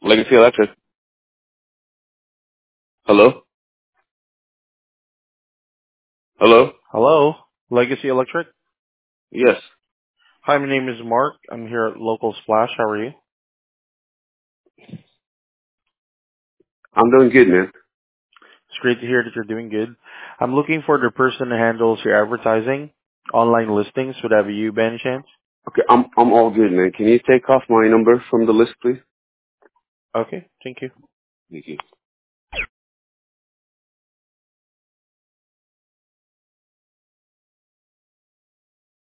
Legacy Electric. Hello? Hello? Hello, Legacy Electric. Yes. Hi, my name is Mark. I'm here at Local Splash. How are you? I'm doing good, man. It's great to hear that you're doing good. I'm looking for the person that handles your advertising, online listings. Would that be you, by any chance? Okay, I'm all good, man. Can you take off my number from the list, please? Okay, thank you. Thank you.